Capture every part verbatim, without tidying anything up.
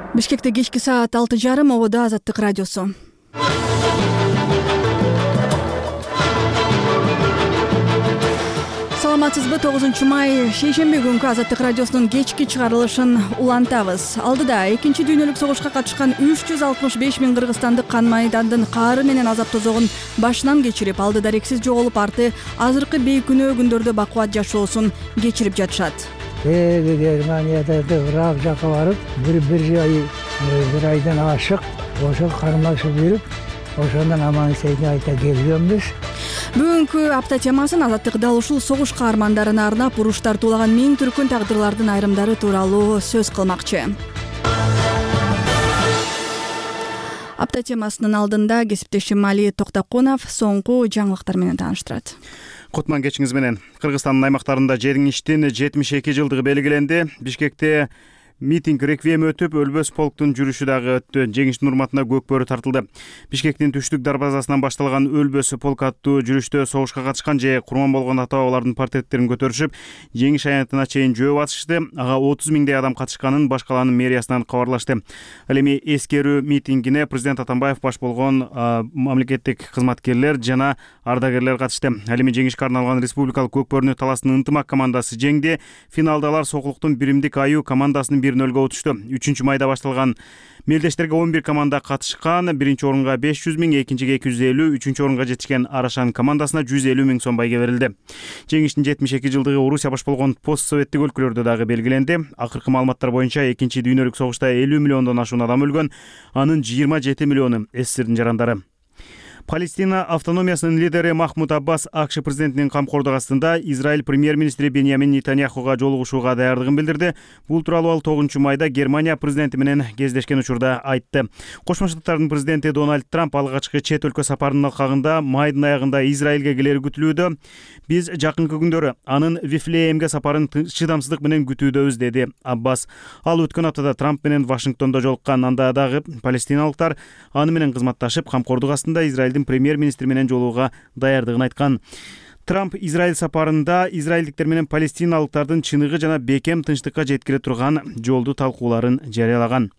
Бишкекте кечки саат алты жарым ободо Азаттык радиосу. Саламатсызбы? тогузунчу май шейшемби күнкү Азаттык радиосунун кечки чыгарылышын улантабыз. Алдыда экинчи дүйнөлүк согушка катышкан үч жүз алтымыш беш миң кыргызстандык кан майдандын каары менен азап тозогун башынан кечирип, алды дарексиз жоголуп, арты азыркы бейкүнөө күндөрдө бакубат жашоосун кечирип жатышат. Германияда Ирак жака барып, бир бир ай бир айдан ашык, ошо кармашып жүрүп, ошондон аман эсен айта келгенбиз. Бүгүнкү апта темасын Азаттык дал ушул согуш каармандарына арнап, уруштар туулаган миң түркүн тагдырлардын айрымдары тууралуу сөз кылмакчы. Апта темасынын алдында кесиптешим Али Токтоконов соңку жаңылыктар менен тааныштырат. Кутман кечиңиз менен. Кыргызстандын аймактарында жердин иштин жетимиш эки жылдыгы белгиленди. Бишкекте митинг реквием өтүп, өлбөс полктун жүрүшү дагы өттү. Жеңиштин урматына көк бөрү тартылды. Бишкектин түштүк дарбазасынан башталган өлбөс полк аттуу жүрүштө согушка катышкан же курман болгон ата бабалардын портреттерин көтөрүшүп, жеңиш аянтына чейин жөө басышты. Ага отуз миңдей адам катышканын баш калаанын мэриясынан кабарлашты. Ал эми эскерүү митингине президент Атамбаев баш болгон мамлекеттик кызматкерлер жана ардагерлер катышты. Ал эми жеңишке арналган республикалык көк бөрүнү таласнын ынтымак командасы жеңди. Финалдалар Сокулуктун биримдик аюу командасынын бир нөлгө утушту. үчүнчү майда башталган мелдештерге он бир команда катышкан. Биринчи орунга беш жүз миң, экинчиге эки жүз элүү, үчүнчү орунга жетишкен Арашан командасына жүз элүү миң сом байге берилди. Жеңиштин жетимиш эки жылдыгы Орусия баш болгон постсоветтик өлкөлөрдө дагы белгиленди. Акыркы маалыматтар боюнча экинчи дүйнөлүк согушта элүү миллиондон ашуун адам өлгөн, анын жыйырма жети миллиону СССРдин жарандары. Палестина автономиясынын лидери Махмуд Аббас АКШ президентинин камкордугу астында Израиль премьер-министри Беньямин Нетаньяхуга жолугушууга даярдыгын билдирди. Бул тууралуу ал тогузунчу майда Германия президенти менен кездешкен учурда айтты. Кошмо Штаттардын президенти Дональд Трамп алгачкы чет өлкө сапарынын алкагында майдын аягында Израилге келери күтүлүүдө. Биз жакынкы күндөрү анын Вифлеемге сапарын чыдамсыздык менен күтүүдөбүз, деди Аббас. Ал өткөн аптада Трамп менен Вашингтондо жолуккан. Анда дагы палестиналыктар аны менен кызматташып, камкордук астында Израилдин премьер-министри менен жолууга даярдыгын айткан. Трамп Израиль сапарында израилдиктер менен палестиналыктардын чыныгы жана бекем тынчтыкка жеткире турган жолду талкууларын жарыялаган.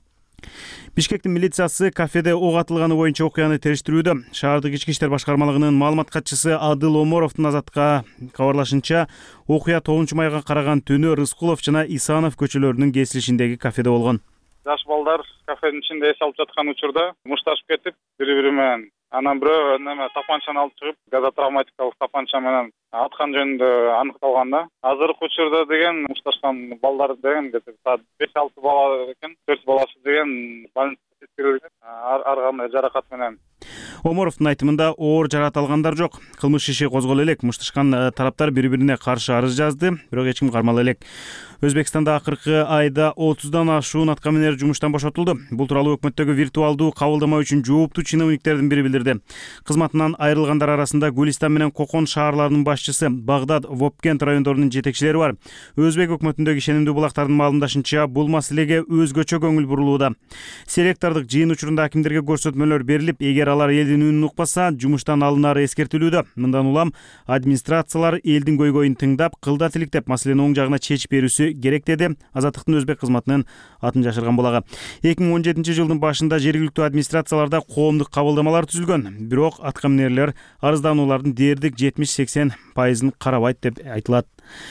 Бишкектин милициясы кафеде ок атылганы боюнча окуяны териштирүүдө. Шаардык ички иштер башкармалыгынын маалымат катчысы Адыл Оморовдун Азаттыкка кабарлашынча, окуя тогузунчу майга караган түнү Рыскулов жана Исанов көчөлөрүнүн кесилишиндеги кафеде болгон. Жаш балдар кафенин ичинде эс алып жаткан учурда мушташып кетип, бири-бири менен анан бирөө неме тапанчаны алып чыгып, газотравматикалык тапанча менен аткан жөнүндө аныкталган да. Азыркы учурда деген мушташкан балдар деген саат беш алты бала экен, төрт баласы деген больницага жеткирилген. Ар кандай жаракат менен. Оморовдун айтымында оор жаракат алгандар жок. Кылмыш иши козголо элек. Мушташкан тараптар бири-бирине каршы арыз жазды, бирок эч ким кармала элек. Өзбекстанда акыркы айда отуздан ашуун аткаминер жумуштан бошотулду. Бул тууралуу өкмөттөгү виртуалдуу кабылдама үчүн жооптуу чиновниктердин бири билдирди. Кызматынан айрылгандар арасында Гулистан менен Кокон шаарларынын башчысы, Багдад, Вобкент райондорунун жетекчилери бар. Өзбек өкмөтүндөгү ишенимдүү булактардын маалымдашынча, бул маселеге өзгөчө көңүл бурулууда. Селектордук жыйын учурунда акимдерге көрсөтмөлөр берилип, эгер алар элдин үнүн укпаса, жумуштан алынары эскертилүүдө. Мындан улам администрациялар элдин көйгөйүн тыңдап, кылда тиликтеп, маселени оң жагына чечип берүүсү керек, деди Азаттыктын өзбек кызматынын атын жашырган булагы. эки миң он жетинчи жылдын башында жергиликтүү администрацияларда коомдук кабылдамалар түзүлгөн, бирок аткаминерлер арыздануулардын дээрлик жетимиш сексен пайызын карабайт деп айтылат.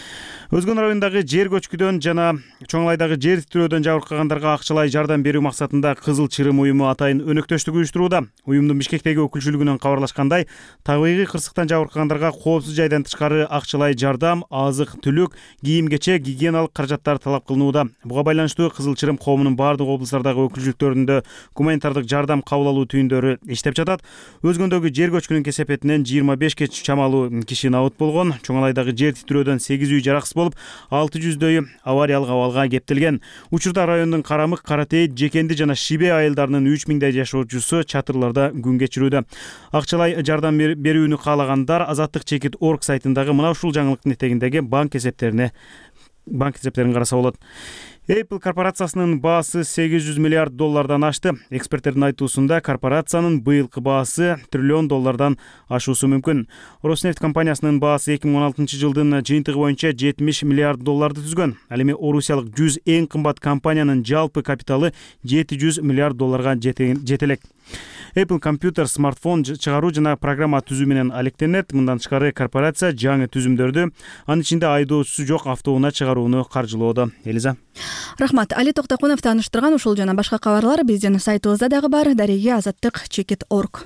Өзгөн райондагы жер көчкүдөн жана Чоңлайдагы жер титирөөдөн жабыркагандарга акчалай жардам берүү максатында Кызыл Чырым уюму атайын өнөктөштүк уюштурууда. Уюмдун Бишкектеги өкүлчүлүгүнөн кабарлашкандай, табигый кырсыктан жабыркагандарга коопсуз жайдан тышкары акчалай жардам, азык түлүк, кийим-кечек, гигиеналык каражаттар талап кылынууда. Буга байланыштуу Кызыл Чырым коомунун бардык облустардагы өкүлчүлүктөрүндө гуманитардык жардам кабыл алуу түйүндөрү иштеп жатат. Өзгөндөгү жер көчкүнүн кесепетинен жыйырма бешке чамалуу киши набыт болгон. Чоңалайдагы жер титирөөдөн сегиз үй жараксыз болуп, алты жүздөйү авариялык абалга кептелген. Учурда райондун Карамык, Каратейит, Жекенди жана Шибе айылдарынын үч миңдей жашоочусу чатырларда күн кечирүүдө. Акчалай жардам берүүнү каалагандар Азаттык чекит точка орг сайтындагы мына ушул жаңылыктын этегиндеги банк эсептерине банк эсептерин караса болот. Apple корпорациясынын баасы сегиз жүз миллиард доллардан ашты. Эксперттердин айтуусунда корпорациянын быйылкы баасы триллион доллардан ашуусу мүмкүн. Роснефть компаниясынын баасы эки миң он алтынчы жылдын жыйынтыгы боюнча жетимиш миллиард долларды түзгөн. Ал эми орусиялык жүз эң кымбат компаниянын жалпы капиталы жети жүз миллиард долларга жетелек. Apple компьютер, смартфон чыгаруу жана программа түзүү менен алектенет. Мындан тышкары корпорация жаңы түзүмдөрдү, анын ичинде айдоочусу жок автоунаа чыгарууну каржылоодо. Элиза. Рахмат. Али Токтокунов тааныштырган ушул жана башка кабарлар биздин сайтыбызда дагы бар. Дареги азаттык чекит точка орг.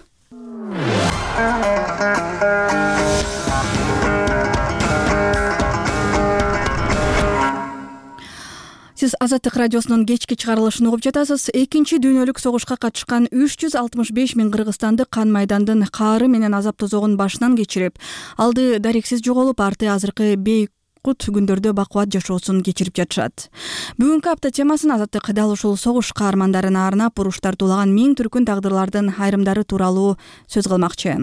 Сиз Азаттык радиосунун кечки чыгарылышын угуп жатасыз. Экинчи дүйнөлүк согушка катышкан үч жүз алтымыш беш миң кыргызстандык кан майдандын каары менен азап тозогун башынан кечирип, алды дарексиз жоголуп, арты азыркы бейкут күндөрдө бакубат жашоосун кечирип жатышат. Бүгүнкү апта темасын Азаттык дал ушул согуш каармандарына арнап, уруштар туулаган миң түркүн тагдырлардын айрымдары тууралуу сөз кылмакчы.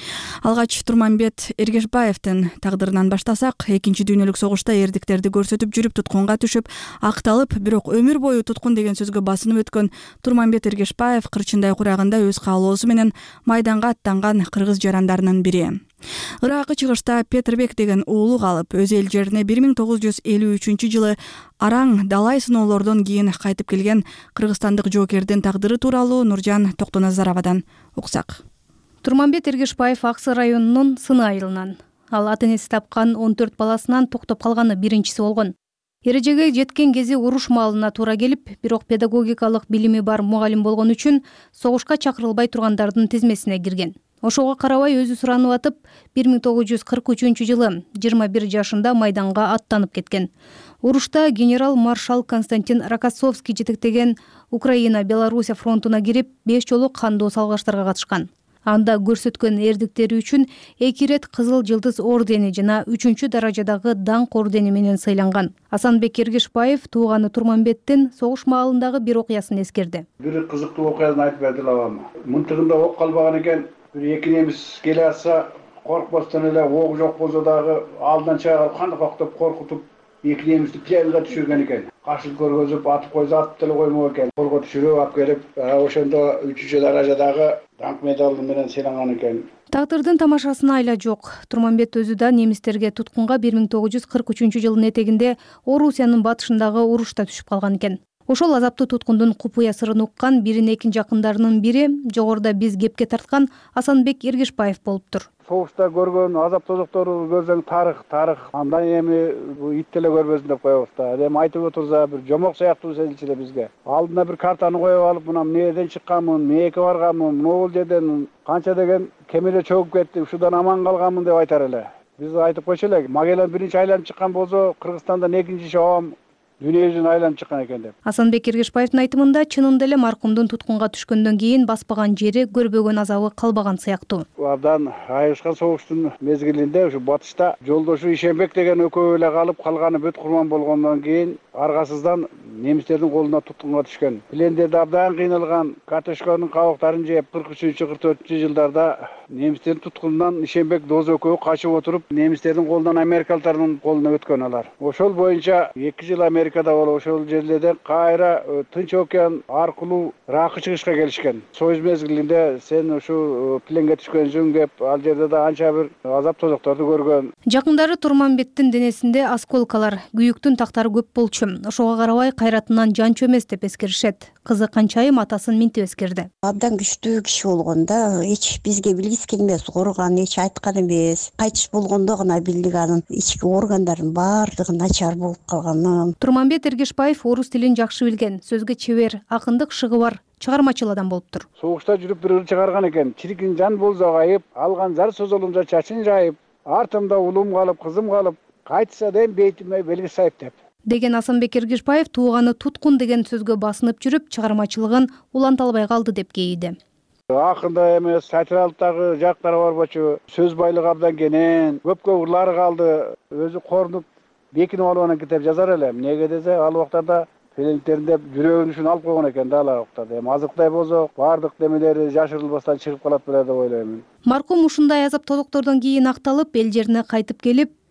Алгач Турманбет Эргешбаевдин тагдырынан баштасак, экинчи дүйнөлүк согушта эрдиктерди көрсөтүп жүрүп туткунга түшүп, акталып, бирок өмүр бою туткун деген сөзгө басынып өткөн Турманбет Эргешбаев Кырчындай курагында өз каалоосу менен майданга аттанган кыргыз жарандарынын бири. Ыракы чыгышта Петербек деген уулу калып, өз эл жерине бир миң тогуз жүз элүү үчүнчү жылы араң далай сыноолордон кийин кайтып келген кыргызстандык жоокердин тагдыры тууралуу Нуржан Токтоназаровадан уксак. Турманбет Эргешбаев Аксы районунун Сыны айылынан. Ал ата энеси тапкан он төрт баласынан токтоп калганы биринчиси болгон. Эрежеге жеткен кези уруш маалына туура келип, бирок педагогикалык билими бар мугалим болгон үчүн согушка чакырылбай тургандардын тизмесине кирген. Ошого карабай өзү суранып атып, бир миң тогуз жүз кырк үчүнчү жылы жыйырма бир жашында майданга аттанып кеткен. Урушта генерал-маршал Константин Рокоссовский жетектеген Украина Белоруссия фронтуна кирип, беш жолу кандуу салгыштарга катышкан. Анда көрсөткөн эрдиктери үчүн эки ирет Кызыл Жылдыз ордени жана үчүнчү даражадагы даңк ордени менен сыйланган. Асанбек Эргешбаев тууганы Турманбеттин согуш маалындагы бир окуясын эскерди. Бир кызыктуу окуяны айтып берди абам. Мынтыгында ок калбаган экен, бир эки немис келе атса, коркпостон эле ок жок болсо дагы алдынан чыгарып кандык октоп коркутуп, эки немисти пленге түшүргөн экен. Кашыл көргөзүп атып койсо атып деле коймок экен. Колго түшүрүп алып келип, ошондо үчүнчү даражадагы даңк медалы менен сыйланган экен. Тагдырдын тамашасына айла жок. Турманбет өзү да немистерге туткунга бир миң тогуз жүз кырк үчүнчү жылдын этегинде Орусиянын батышындагы урушта түшүп калган экен. Ошол азаптуу туткундун купуя сырын уккан бирин экин жакындарынын бири жогоруда биз кепке тарткан Асанбек Эргешбаев болуптур. Согушта көргөн азап тозокторду көрсөң тарых, тарых. Андан эми ит деле көрбөсүн деп коебуз да. Эми айтып отурса бир жомок сыяктуу сезилчү эле бизге. Алдына бир картаны коюп алып, мына эмнеден чыкканмын, эмнеге барганмын, могул жерден канча деген кемеле чөгүп кетти, ушудан аман калганмын деп айтар эле. Биз айтып койчу элек, Магеллан биринчи айланып чыккан болсо, Кыргызстандан экинчи чоом дүйнө жүзүн айланып чыккан экен деп. Асанбек Эргешбаевдин айтымында чынында эле маркумдун туткунга түшкөндөн кийин баспаган жери, көрбөгөн азабы калбаган сыяктуу. Абдан айышкан согуштун мезгилинде ушу батышта жолдошу Ишенбек деген экөө эле калып, калганы бүт курман болгондон кийин аргасыздан немистердин колуна туткунга түшкөн. Плендерде абдан кыйналган, картошканын кабактарын жеп кырк үчүнчү кырк төртүнчү жылдарда немистердин туткунунан Ишенбек доозу экөө качып отуруп, немистердин колунан америкалыктардын колуна өткөн алар. Ошол боюнча эки жыл Америкада болуп, ошол жерлерден кайра Тынч океан аркылуу Ракы чыгышка келишкен. Союз мезгилинде сен ушу пленге түшкөнсүң деп, ал жерде да анча бир азап тозокторду көргөн. Жакындары Турманбеттин денесинде осколкалар, күйүктүн тактары көп болчу. Ошого карабай кайратынан жанчу эмес деп эскеришет. Кызы Канчайым атасын минтип эскерди. Абдан күчтүү киши болгон да, эч бизге билгиси келбес, урган, эч айткан эмес. Кайтыш болгондо гана билдик анын ички органдарын баардыгы начар болуп калганын. Турманбет Эргешбаев орус тилин жакшы билген, сөзгө чебер, акындык шыгы бар, чыгармачыл адам болуптур. Согушта жүрүп бир ыр чыгарган экен. Чиркин жан болсо кайып, алган зар созолумда чачын жайып, артымда улум калып, кызым калып, кайтса да бейтиме белги сайып деп. Деген Асанбек Эргешбаев тууганы туткун деген сөзгө басынып жүрүп, чыгармачылыгын уланта албай калды деп кейиди. Акында эмес, сатиралыктагы жактары бар болчу, сөз байлыгы абдан кенен, көпкө ырлары калды, өзү корунуп, бекинип алып анан китеп жазар эле. Эмнеге десе, ал убактарда филимдеринде жүрөгүн үчүн алып койгон экен да ал убактарда. Эми азыркыдай болсо, баардык демелери жашырылбастан чыгып калат беле деп ойлоймун. Маркум ушундай азап тозоктордон кийин акталып, эл жерине кайтып келип,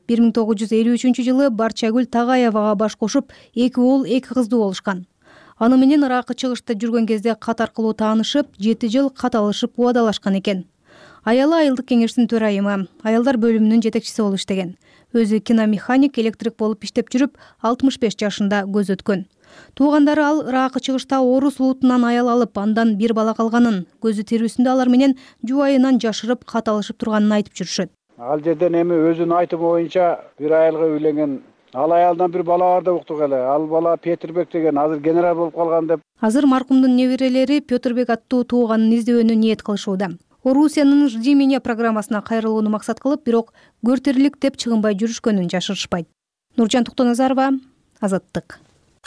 бир миң тогуз жүз элүү үчүнчү жылы Барчагүл Тагаевага баш кошуп, эки уул эки кыздуу болушкан. Аны менен Ыракы чыгышта жүргөн кезде кат аркылуу таанышып, жети жыл кат алышып убадалашкан экен. Аялы айылдык кеңештин төрайымы, аялдар бөлүмүнүн жетекчиси болуп иштеген. Өзү киномеханик, электрик болуп иштеп жүрүп, алтымыш беш жашында көз өткөн. Туугандары ал Ыракы чыгышта орус улутунан аял алып, андан бир бала калганын, көзү тирүүсүндө алар менен жубайынан жашырып кат алышып турганын айтып жүрүшөт. Ал жерден эми өзүнүн айтымы боюнча бир аялга үйлөнгөн. Ал аялдан бир бала бар деп уктук эле. Ал бала Петербек деген, азыр генерал болуп калган деп. Азыр маркумдун неберелери Петербек аттуу тууганын издөөнү ниет кылышууда. Орусиянын «Жди меня» программасына кайрылууну максат кылып, бирок көртөрлүк деп чыгынбай жүрүшкөнүн жашырышпайт. Нуржан Токтоназарова, Азаттык.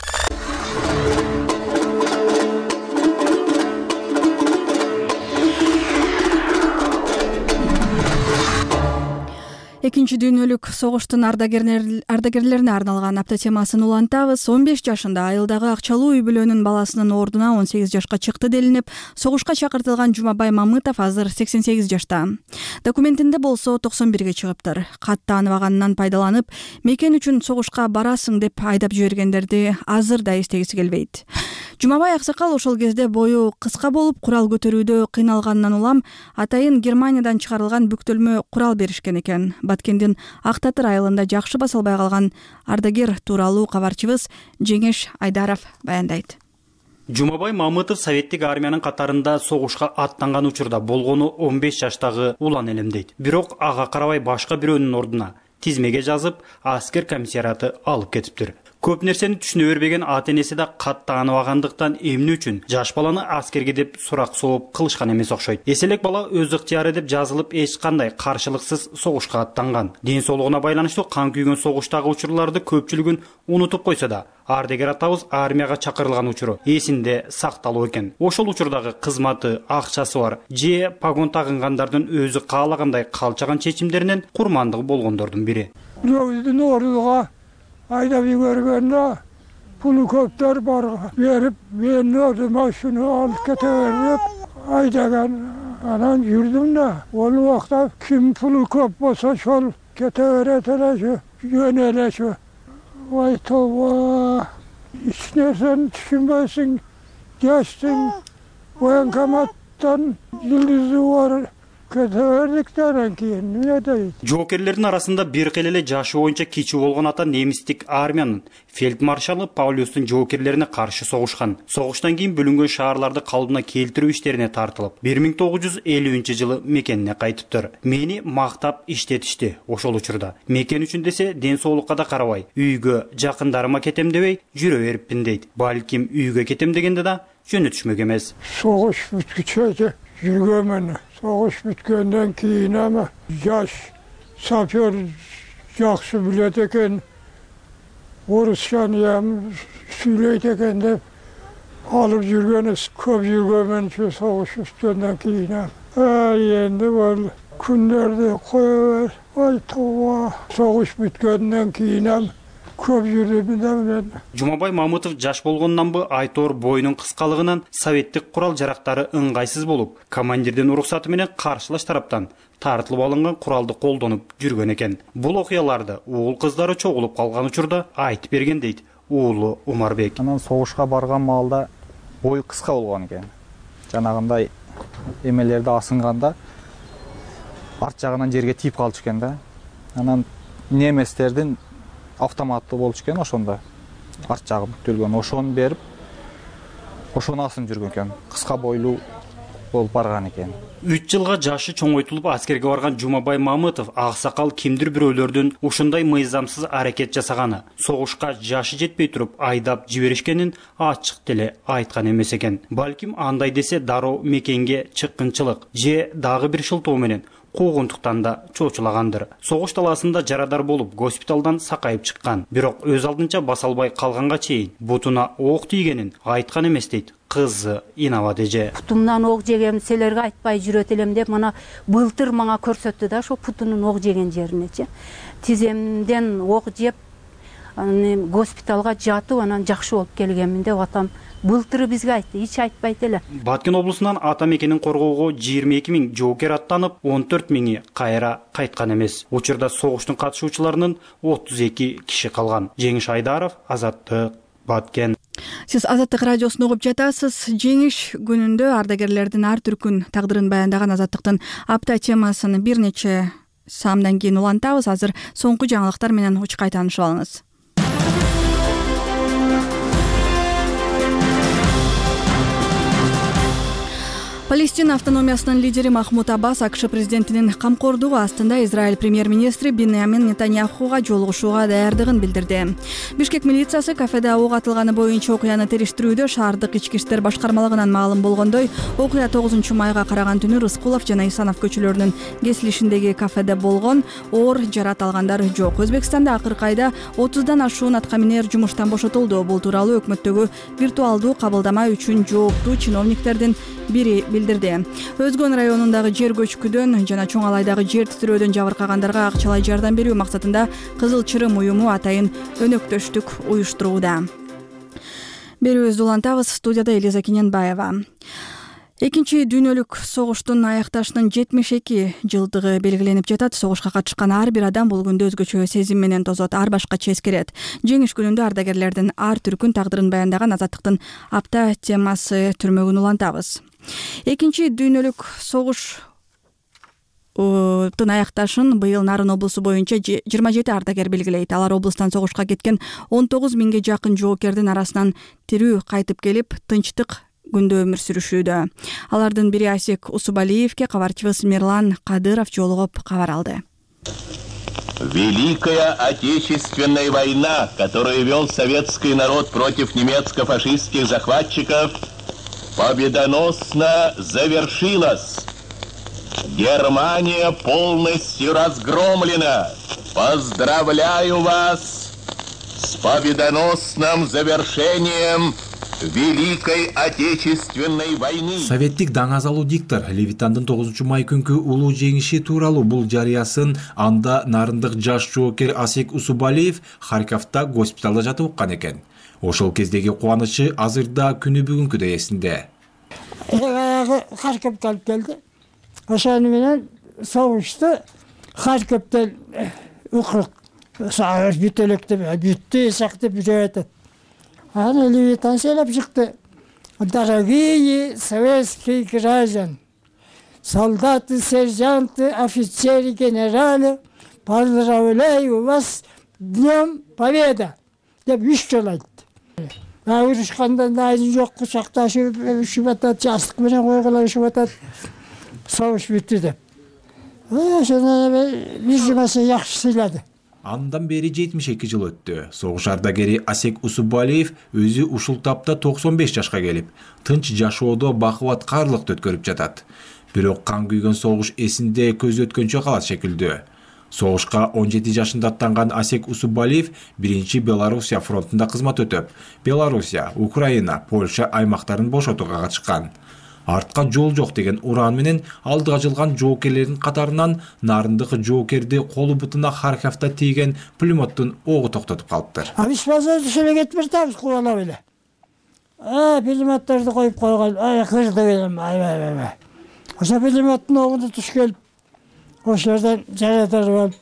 Экинчи дүйнөлүк согуштун ардагерлерине арналган апта темасын улантабыз. он беш жашында айылдагы акчалуу үй бүлөнүн баласынын ордуна он сегиз жашка чыкты делинип, согушка чакыртылган Жумабай Мамытов азыр сексен сегиз жашта. Документинде болсо токсон бирге чыгыптыр. Кат тааныбаганынан пайдаланып, мекен үчүн согушка барасың деп айдап жибергендерди азыр да эстегиси келбейт. Жумабай аксакал ошол кезде бою кыска болуп, курал көтөрүүдө кыйналганынан улам атайын Германиядан чыгарылган бүктөлмө курал беришкен экен. Баткендин Ак Татыр айылында жакшы баса албай калган ардагер тууралуу кабарчыбыз Жеңеш Айдаров баяндайт. Жумабай Мамытов советтик армиянын катарында согушка аттанган учурда болгону он беш жаштагы улан элемдейт. Бирок ага карабай башка бирөөнүн ордуна тизмеге жазып, аскер комиссариаты алып кетиптир. Көп нерсени түшүнө бербеген ата-энеси да кат тааныбагандыктан эмне үчүн жаш баланы аскерге деп сурак сооп кылышкан эмес окшойт. Эселек бала өз ыктыяры деп жазылып эч кандай каршылыксыз согушка аттанган. Ден соолугуна байланыштуу кан күйгөн согуштагы учурларды көпчүлүгүн унутуп койсо да, ардагер атабыз армияга чакырылган учуру эсинде сакталуу экен. Ошол учурдагы кызматы, акчасы бар же погон тагынгандардын өзү каалагандай калчаган чечимдеринен курмандыгы болгондордун бири. Бирөөбүздүн ордуга айдап жибергенде пулу көптөр бар берип, мен ордума ушуну алып кете берип айдаган. Анан жүрдүм да. Ол убакта ким пулу көп болсо ошол кете берет эле, жөнөлөчү. Ой тоба, эч нерсени түшүнбөйсүң, жаштың военкоматтан жылдызы бар. Кетердиктен кийин эмне дейт? Жоокерлердин арасында бир келеле жашы боюнча кичүү болгон ата немистик армиянын фельдмаршалы Паулюстун жоокерлерине каршы согушкан. Согуштан кийин бөлүнгөн шаарларды калыбына келтирүү иштерине тартылып, бир миң тогуз жүз элүүнчү жылы мекенине кайтыптыр. Мени мактап иштетишти ошол учурда. Мекен үчүн десе ден соолукка да карабай, үйгө жакындарыма кетем дебей жүрө бериппин дейт. Балким үйгө кетем дегенде да жөнөтүшмөк эмес. Согуш бүткүчө жүргөмүн. Согуш бүткөндөн кийин эми жаш сапер жакшы билет экен, орусчаны эми сүйлөйт экен деп алып жүргөнүбүз көп жүргөмүн согуш бүткөндөн кийин. Энди бул күндөрдү кое бер. Ой тоба, согуш бүткөндөн кийин көп жүрдүм да мен. Жумабай Мамытов жаш болгонунанбы айтор боюнун кыскалыгынан советтик курал жарактары ыңгайсыз болуп, командирдин уруксаты менен каршылаш тараптан тартылып алынган куралды колдонуп жүргөн экен. Бул окуяларды уул кыздары чогулуп калган учурда айтып берген дейт уулу Умарбек. Анан согушка барган маалда бою кыска болгон экен. Жанагындай эмелерди асынганда арт жагынан жерге тийип калчу экен да. Анан неместердин автоматтуу болчу экен, ошондо арт жагы бүктөлгөн, ошону берип ошону асынып жүргөн экен. Кыска бойлуу болуп барган экен. үч жылга жашы чоңойтулуп аскерге барган Жумабай Мамытов аксакал кимдир бирөөлөрдүн ушундай мыйзамсыз аракет жасаганы, согушка жашы жетпей туруп айдап жиберишкенин ачык деле айткан эмес экен. Балким андай десе дароо мекенге чыккынчылык же дагы бир шылтоо менен куугунтуктан да чочулагандыр. Согуш талаасында жарадар болуп, госпиталдан сакайып чыккан. Бирок өз алдынча баса албай калганга чейин бутуна ок тийгенин айткан эмес дейт кызы Инаба эже. Путумдан ок жегем, силерге айтпай жүрөт элем деп мана былтыр мага көрсөттү да, ошо путунун ок жеген жеринечи. Тиземден ок жеп, госпиталга жатып, анан жакшы болуп келгенмин деп атам былтыры бизге айтты, эч айтпайт эле. Баткен облусунан ата мекенин коргоого жыйырма эки миң жоокер аттанып, он төрт миңи кайра кайткан эмес. Учурда согуштун катышуучуларынын отуз эки киши калган. Жеңиш Айдаров, Азаттык, Баткен. Сиз Азаттык радиосун угуп жатасыз. Жеңиш күнүндө ардагерлердин ар түркүн тагдырын баяндаган Азаттыктын апта темасын бир нече самдан кийин улантабыз. Азыр соңку жаңылыктар менен учкай таанышып алыңыз. Палестина автономиясынын лидери Махмуд Аббас АКШ президентинин камкордугу астында Израиль премьер-министри Биньямин Нетаньяхуга жолугушууга даярдыгын билдирди. Бишкек милициясы кафеде ок атылганы боюнча окуяны териштирүүдө шаардык ички иштер башкармалыгынан маалым болгондой, окуя тогузунчу майга караган түнү Рыскулов жана Исанов көчөлөрүнүн кесилишиндеги кафеде болгон. Оор жарат алгандар жок. Өзбекстанда акыркы айда отуздан ашуун аткаминер жумуштан бошотулду. Бул тууралуу өкмөттөгү виртуалдуу кабылдама үчүн жооптуу чиновниктердин бири билдирди. Өзгөн районундагы жер көчкүдөн жана Чоң Алайдагы жер титирөөдөн жабыркагандарга акчалай жардам берүү максатында Кызыл Чырым уюму атайын өнөктөштүк уюштурууда. Берүүбүздү улантабыз. Студияда Элиза Кененбаева. Экинчи дүйнөлүк согуштун аякташынын жетимиш эки жылдыгы белгиленип жатат. Согушка катышкан ар бир адам бул күндө өзгөчө сезим менен тозот, ар башкача эскерет. Жеңиш күнүндө ардагерлердин ар түркүн тагдырын баяндаган Азаттыктын апта темасы түрмөгүн улантабыз. Экинчи дүйнөлүк согуш тын аякташын быйыл Нарын облусу боюнча жыйырма жети ардагер белгилейт. Алар облустан согушка кеткен он тогуз миңге жакын жоокердин арасынан тирүү кайтып келип, тынчтык күндө өмүр сүрүшүүдө. Алардын бири Асек Усубалиевке кабарчыбыз Мирлан Кадыров жолугуп кабар алды. Великая Отечественная война, которую вел советский народ против немецко-фашистских захватчиков, победоносно завершилась. Германия полностью разгромлена. Поздравляю вас с победоносным завершением Великой Отечественной войны. Советтик даңазалуу диктор Левитандын тогузунчу май күнкү улуу жеңиши тууралуу бул жарыясын анда нарындык жаш жоокер Асек Усубалиев Харьковда госпиталда жатып уккан экен. Ошол кездеги кубанычы азырда күнү бүгүнкүдөй эсинде. Аягы Харьковго алып келди. Ошону менен согушту Харьковдон укук бүт элек деп бүттү эсак деп жүрүп атат. Аны Левитан селеп чыкты. Дорогие советские граждане, солдаты, сержанты, офицеры, генералы, поздравляю вас Днем Победы деп үч жолу айтты. Урушкандан айын жок, кучакташып үшүп атат, жастык менен койгула үшүп атат. Согуш бүттү деп. Ошондо бизимесе жакшы сыйлады. Андан бери жетимиш эки жыл өттү. Согуш ардагери Асек Усубалиев өзү ушул тапта токсон беш жашка келип, тынч жашоодо бакубат каарлыкты өткөрүп жатат. Бирок кан күйгөн согуш эсинде көз өткөнчө калат шекилдүү. Согушка он жети жашында аттанган Асек Усубалиев биринчи Белоруссия фронтунда кызмат өтөп, Белоруссия, Украина, Польша аймактарын бошотууга катышкан. Артка жол жок деген уран менен алдыга жылган жоокерлердин катарынан нарындык жоокерди колу бутуна Харьковда тийген пулеметтин огу токтотуп калыптыр. А биз базар түшөлө кетип бартабыз кубалап эле. А, пулеметтерди коюп койгон. Ай, кырды келем. Ай, ай, ай. Ошо пулеметтин огу түшкөн. Ошолордон жаратар болуп,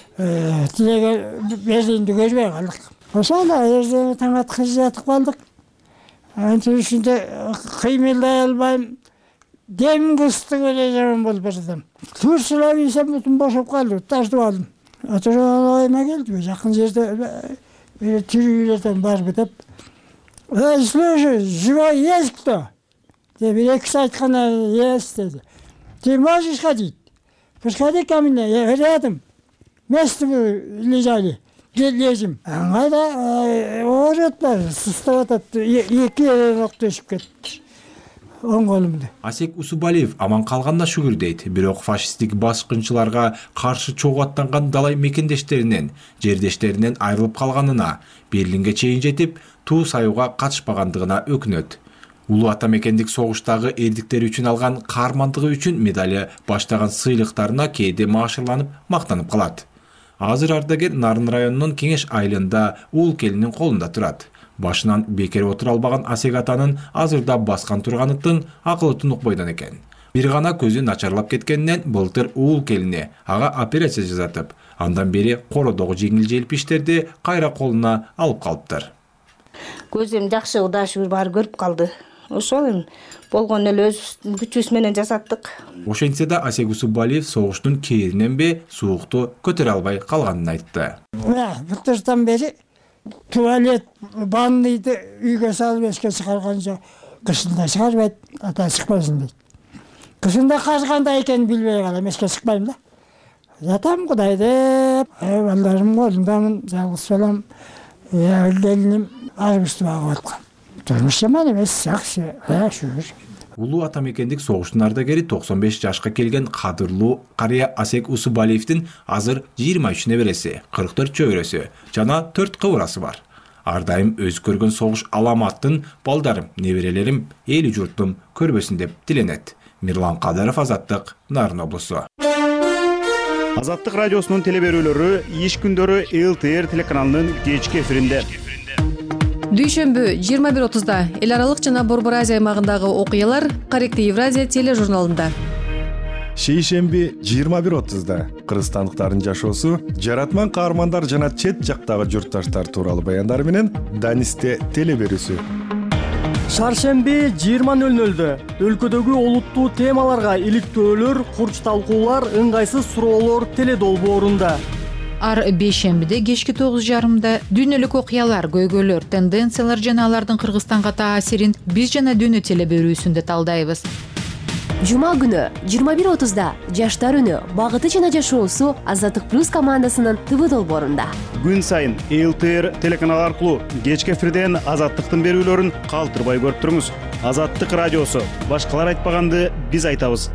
тилеге берлинди көрбөй калдык. Ошондо эртең таң аткы жатып калдык. Антын үчүндө кыймылдай албайм. Дем кыстык эле жаман болуп бардым. Турсулап ийсем бүтүн бошоп калды, тартып алдым. Ошондо ойма келди, жакын жерде тирүүлөрдөн барбы деп. Эй, слушай, живой есть кто? Деп эки айтканда есть деди. Ты можешь ходить? Подходи ко мне, я рядом. Место лежали. Лезем. Аңайда оорутпар, сустап атат, эки эрок төшүп кетти. Оң колумду. Асек Усубалиев аман калганына шүгүр дейт. Бирок фашисттик баскынчыларга каршы чогуу аттанган далай мекендештеринен, жердештеринен айрылып калганына, Берлинге чейин жетип, туу саюуга катышпагандыгына өкүнөт. Улуу ата мекендик согуштагы эрдиктери үчүн алган каармандыгы үчүн медали баштаган сыйлыктарына кээде маашырланып, мактанып калат. Азыр ардагер Нарын районунун Кеңеш айылында уул келинин колунда турат. башынан бекер отура албаган Асек атанын азырда баскан турганытын акылытын укпайдан экен. Бир гана көзү начарлап кеткенинен былтыр уул келине ага операция жасатып, андан бери кородогу жеңил желпиштерди кайра колуна алып калыптыр. Көзүм жакшы удашып баары көрүп калды. Ошол эми болгон эле өз күчүбүз менен жасаттык. Ошентсе да Асек Усубалиев согуштун кээринен бе суукту көтөрө албай калганын айтты. Былтырдан бери туалет, ванныйды үйгө салып эске чыгарган жок. Кышында чыгарбайт, ата чыкпайсың дейт. Кышында казгандай экенин билбей калам, эске чыкпайм да. Жатам Кудай деп, балдарым колундамын, жалгыз балам, келиним августта багып аткан. Турмуш жаман эмес, жакшы, шүгүр. Улуу атамекендик согуштун ардагери токсон беш жашка келген кадырлуу карыя Асек Усубалиевдин азыр жыйырма үч небереси, кырк төрт чөбөрөсү жана төрт кыбырасы бар. Ар дайым өз көргөн согуш аламаттын балдарым, неберелерим, эли журтум көрбөсүн деп тиленет. Мирлан Кадыров, Азаттык, Нарын облусу. Азаттык радиосунун телеберүүлөрү иш күндөрү эл тэ эр телеканалынын кечки эфиринде. Дүйшөмбү жыйырма бир отузда эл аралык жана Борбор Азия аймагындагы окуялар Корректив Евразия тележурналында. Шейшемби жыйырма бир отузда кыргызстандыктардын жашоосу, жаратман каармандар жана чет жактагы журтташтар тууралуу баяндар менен Данисте телеберүүсү. Шаршемби жыйырма нөл нөлдө өлкөдөгү олуттуу темаларга иликтөөлөр, курч талкуулар, ыңгайсыз суроолор теледолбоорунда. Ар бейшембиде кечки тогуз жарымда дүйнөлүк окуялар, көйгөйлөр, тенденциялар жана алардын Кыргызстанга таасирин биз жана дүйнө телеберүүсүндө талдайбыз. Жума күнү жыйырма бир отузда жаштар үнү, багыты жана жашоосу Азаттык плюс командасынын ТВ долбоорунда. Күн сайын эл тэ эр телеканалы аркылуу кечки эфирден Азаттыктын берүүлөрүн калтырбай көрүп туруңуз. Азаттык радиосу, башкалар айтпаганды биз айтабыз.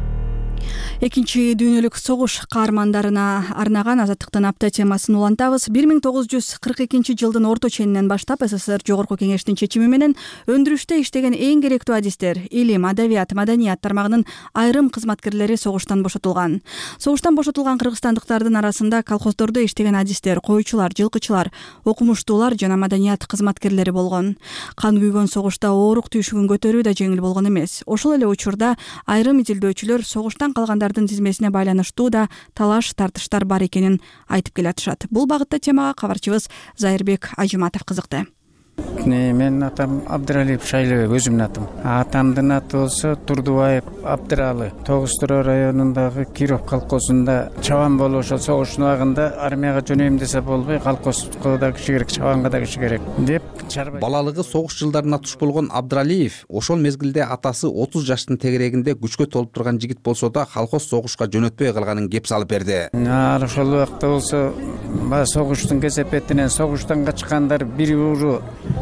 Экинчи дүйнөлүк согуш каармандарына арнаган Азаттыктын апта темасын улантабыз. бир миң тогуз жүз кырк экинчи жылдын орто ченинен баштап эс эс эс эр Жогорку кеңештин чечими менен өндүрүштө иштеген эң керектүү адистер, илим, адабият, маданият тармагынын айрым кызматкерлери согуштан бошотулган. Согуштан бошотулган кыргызстандыктардын арасында колхоздордо иштеген адистер, койчулар, жылкычылар, окумуштуулар жана маданият кызматкерлери болгон. Кан күйгөн согушта оорук түйшүгүн көтөрүү да жеңил болгон эмес. Ошол эле учурда айрым изилдөөчүлөр согуштан калгандар тизмесине байланыштуу да талаш тартыштар бар экенин айтып келатышат. Бул багытта темага кабарчыбыз Зайырбек Ажыматов кызыкты. Менин атам Абдыралиев Шайлыбек, өзүмдүн атым. Атамдын аты болсо Турдубаев Абдыралы. Тогуз Туроо районундагы Киров колхозунда чабан болуп ошол согуштун убагында армияга жөнөйм десе болбой, колхозго да киши керек, чабанга да киши керек деп чарбай. Балалыгы согуш жылдарына туш болгон Абдыралиев ошол мезгилде атасы отуз жаштын тегерегинде күчкө толуп турган жигит болсо да колхоз согушка жөнөтпөй калганын кеп салып берди. Ошол убакта болсо согуштун кесепетинен согуштан качкандар бир уру,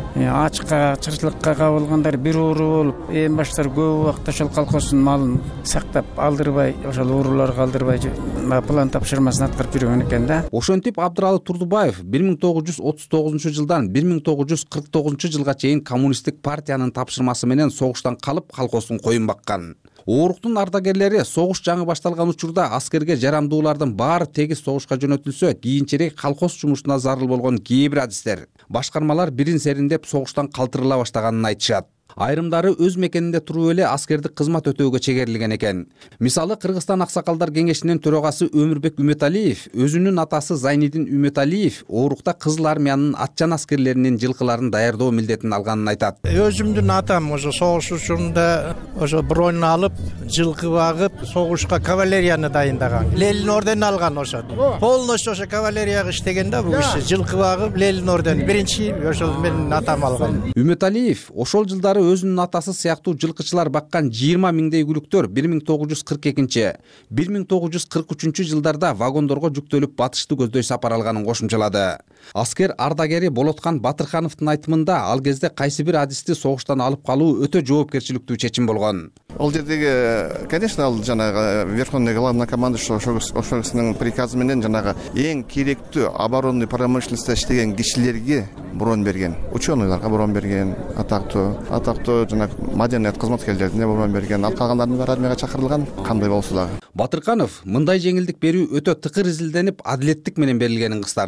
ачка чырчылыкка кабылгандар бир уру болуп, эң баштар көп убакта ошол колхоздун малын сактап алдырбай, ошол урууларга алдырбай план тапшырмасын аткарып жүргөн экен да. Ошентип Абдыралы Турдубаев бир миң тогуз жүз отуз тогузунчу жылдан бир миң тогуз жүз кырк тогузунчу жылга чейин коммунисттик партиянын тапшырмасы менен согуштан калып колхоздун коюн баккан. Ооруктун ардагерлери согуш жаңы башталган учурда аскерге жарамдуулардын баары тегиз согушка жөнөтүлсө, кийинчерээк колхоз жумушуна зарыл болгон кээ бир адистер, башкармалар бирин сериндеп согуштан калтырыла баштаганын айтышат. Айрымдары өз мекенинде туруп эле аскердик кызмат өтөөгө чегерилген экен. Мисалы, Кыргызстан аксакалдар кеңешинин төрагасы Өмүрбек Үмөталиев, өзүнүн атасы Зайнидин Үмөталиев оорукта Кызыл армиянын атчан аскерлеринин жылкыларын даярдоо милдетин алганын айтат. Өзүмдүн атам ошо согуш учурунда ошо бронь алып, жылкы багып, согушка кавалерияны дайындаган. Ленин орденин алган ошо. Полностью ошо кавалерияга иштеген да бул киши. Жылкы багып, Ленин ордени биринчи ошол менин атам алган. Үмөталиев ошол жылдары өзүнүн атасы сыяктуу жылкычылар баккан жыйырма миңдей күлүктөр бир миң тогуз жүз кырк экинчи, бир миң тогуз жүз кырк үчүнчү жылдарда вагондорго жүктөлүп батышты көздөй сапар алганын кошумчалады. Аскер ардагери Болоткан Батырхановдун айтымында ал кезде кайсы бир адисти согуштан алып калуу өтө жоопкерчиликтүү чечим болгон. Ол жердеги, конечно, ал жанагы верховный главнокомандующий ошол кишинин приказы менен жанагы эң керектүү оборонный промышленностьта иштеген кишилерге бронь берген, ученыйларга бронь берген, атактуу атактуу жана маданият кызматкерлерине бронь берген, ал калгандардын баары армияга чакырылган, кандай болсо дагы. Батырханов мындай жеңилдик берүү өтө тыкыр изилденип, адилеттик менен берилгенин кыстарды.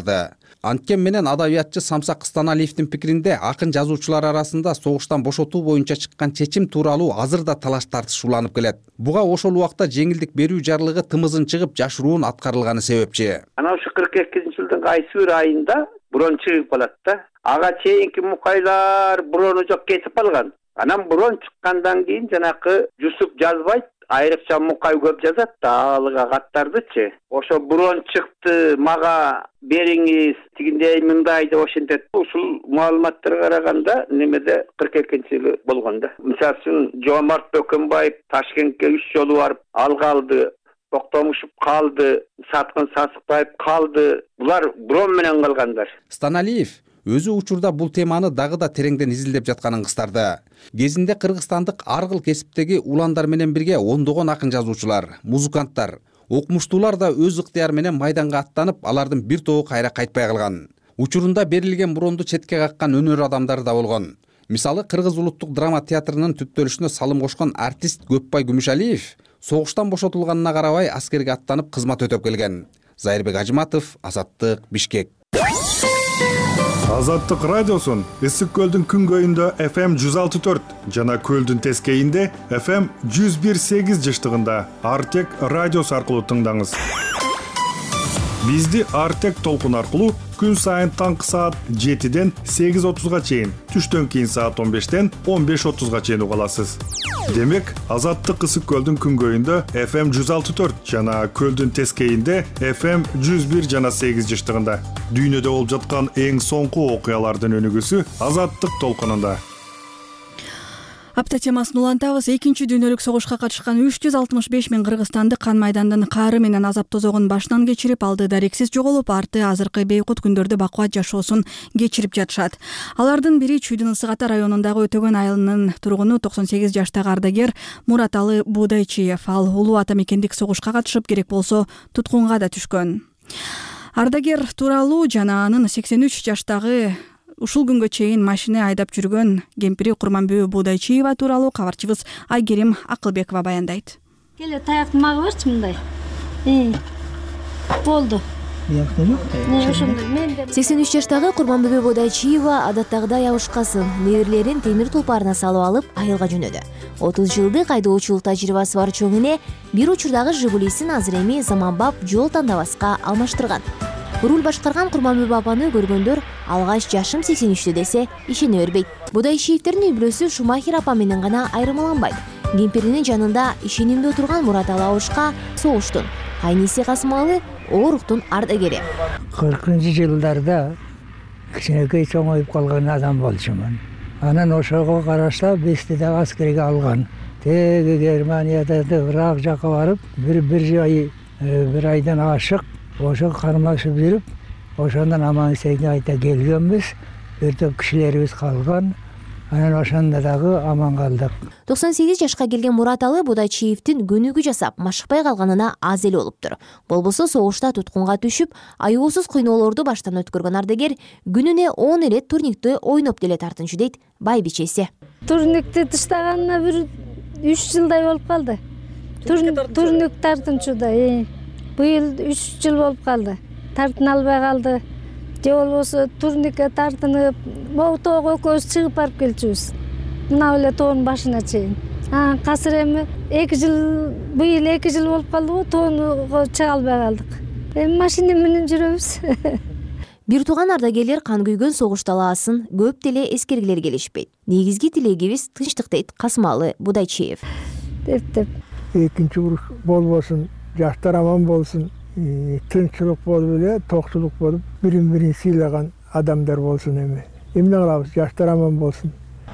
Анткени менен адабиятчы Самсак Станалиевдин пикиринде акын жазуучулар арасында согуштан бошотуу боюнча чыккан чечим тууралуу азыр да талаш тартыш уланып келет. Буга ошол убакта жеңилдик берүү жарлыгы тымызын чыгып жашыруун аткарылганы себепчи. Ana ошо кырк экинчи жылдын кайсы бир айында бурон чыгып калат да. Ага чейинки мукайлар бурону жок кетип калган. Анан бурон чыккандан кийин жанакы Жусуп жазбайт, айрыкча Мукай көп жазат да алыга каттардычы. Ошо бурон чыкты, мага бериңиз, тигиндей мындай деп ошентет. Ушул маалыматтарга караганда немеде кырк экинчи жылы болгон да. Мисалы үчүн Жомарт Бөкөнбаев Ташкентке үч жолу барып алгалды. Токтомушуп калды, Саткын Сасыкбаев калды. Булар бурон менен калгандар. Станалиев өзү учурда бул теманы дагы да тереңден изилдеп жатканын кыстарды. Кезинде кыргызстандык ар кыл кесиптеги уландар менен бирге ондогон акын жазуучулар, музыканттар, окумуштуулар да өз ыктыяры менен майданга аттанып, алардын бир тобу кайра кайтпай калган. Учурунда берилген буронду четке каккан өнөр адамдары да болгон. Мисалы Кыргыз улуттук драма театрынын түптөлүшүнө салым кошкон артист Көпбай Күмүшалиев согуштан бошотулганына карабай аскерге аттанып кызмат өтөп келген. Зайырбек Ажыматов, Азаттык, Бишкек. Азаттык радиосун Ысык көлдүн күнгөйүндө эф эм жүз алты төрт жана көлдүн тескейинде эф эм жүз бир сегиз жыштыгында Артек радиосу аркылуу тыңдаңыз. Бизди Артек толкун аркылуу күн сайын таңкы саат жетиден сегиз отузга чейин, түштөн кийин саат он бештен он беш отузга чейин уга аласыз. Демек, Азаттык Ысык көлдүн күнгөйүндө эф эм жүз алты төрт жана көлдүн тескейинде эф эм жүз бир жана сегиз жыштыгында. Дүйнөдө болуп жаткан эң соңку окуялардын өнүгүүсү Азаттык толкунунда. Апта темасын улантабыз. Экинчи дүйнөлүк согушка катышкан үч жүз алтымыш беш миң кыргызстандык кан майдандын каары менен азап тозогун башынан кечирип алды, дарексиз жоголуп, арты азыркы бейкут күндөрдө бакубат жашоосун кечирип жатышат. Алардын бири Чүйдүн Ысык Ата районундагы Өтөгөн айылынын тургуну токсон сегиз жаштагы ардагер Мураталы Будайчиев. Ал улуу ата мекендик согушка катышып, керек болсо туткунга да түшкөн. Ардагер тууралуу жана анын сексен үч жаштагы ушул күнгө чейин машина айдап жүргөн кемпири Курманбөө Будайчиева тууралуу кабарчыбыз Айгерим Акылбекова баяндайт. Келе таякты мага берчи мындай. Болду. сексен үч жаштагы Курманбөө Будайчиева адаттагыдай абышкасын, неберелерин темир тулпарына салып алып, айылга жөнөдү. отуз жылдык айдоочулук тажрыйбасы бар чоң эне бир учурдагы Жигулисин азыр эми заманбап жол тандабаска алмаштырган. Руль башкарган Курманбөө апаны көргөндөр алгач жашым сексен үчтө десе ишене бербейт. Будайчиевдердин үй бүлөсү Шумахер апа менен гана айырмаланбайт. Кемпиринин жанында ишенимде отурган Мураталы абышка согуштун, кайниси Касымалы ооруктун ардагери. кыркынчы жылдарда кичинекей чоңоюп калган адам болчумун. Анан ошого карашта бести да аскерге алган. Теги Германияда Ирак жака барып, бир бир ай бир айдан ашык ошо кармашып жүрүп, ошондон аман эсен айта келгенбиз. Бир топ кишилерибиз калган. Анан ошондо дагы аман калдык. токсон сегиз жашка келген Мураталы Будайчиевдин көнүгүү жасап, машыкпай калганына аз эле болуптур. Болбосо согушта туткунга түшүп, аюусуз кыйноолорду баштан өткөргөн ардагер күнүнө он эле турниктти ойноп деле тартынчу дейт байбичеси. Турникти тыштаганына бир үч жылдай болуп калды. Турник тартынчуда. Быйыл үч жыл болуп калды. Тартын албай калды. Же болбосо турникке тартынып, могу тоого экөөбүз чыгып барып келчүбүз. Мына эле тоонун башына чейин. Анан азыр эми эки жыл, быйыл эки жыл болуп калды го, тоонго чыга албай калдык. Эми машина менен жүрөбүз. Бир тууган ардагерлер кан күйгөн согуш талаасын көп деле эскергилер келишпейт. Негизги тилегибиз тынчтык дейт Касымалы Будайчиев. Деп деп. Экинчи уруш болбосун, жаштар аман болсун, тынччылык болуп эле, токчулук болуп, бирин бирин сыйлаган адамдар болсун эми. Эмне кылабыз, жаштар аман болсун.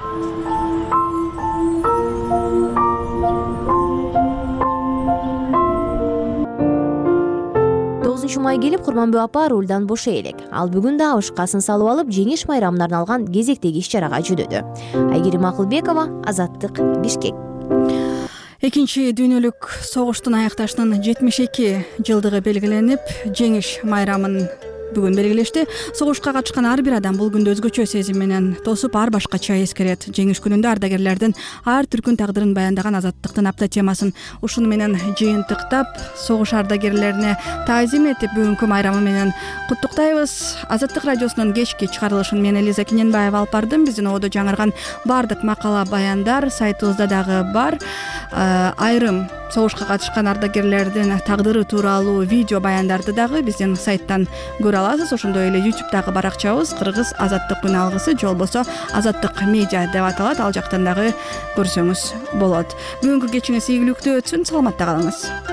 тогузунчу май келип, Курманбөө апа рулдан бошой элек. Ал бүгүн да абышкасын салып алып, жеңиш майрамына арналган кезектеги иш-чарага жүрөдү. Айгерим Акылбекова, Азаттык, Бишкек. Экинчи дүйнөлүк согуштун аякташынын жетимиш эки жылдыгы белгиленип, жеңиш майрамын бүгүн белгилешти. Согушка катышкан ар бир адам бул күндү өзгөчө сезим менен тосуп, ар башкача эскерет. Жеңиш күнүндө ардагерлердин ар түркүн тагдырын баяндаган азаттыктын апта темасын ушуну менен жыйынтыктап, согуш ардагерлерине таазим этип, бүгүнкү майрамы менен куттуктайбыз. Азаттык радиосунун кечки чыгарылышын мен Элиза Кененбаева алып бардым. Биздин ободо жаңырган бардык макала, баяндар сайтыбызда дагы бар. Айрым согушка катышкан ардагерлердин тагдыры тууралуу видео баяндарды дагы биздин сайттан көрө аласыз. Ошондой эле ютубтагы баракчабыз Кыргыз азаттык күн алгысы же болбосо азаттык медиа деп аталат. Ал жактан дагы көрсөңүз болот. Бүгүнкү кечиңиз ийгиликтүү өтсүн. Саламатта калыңыз.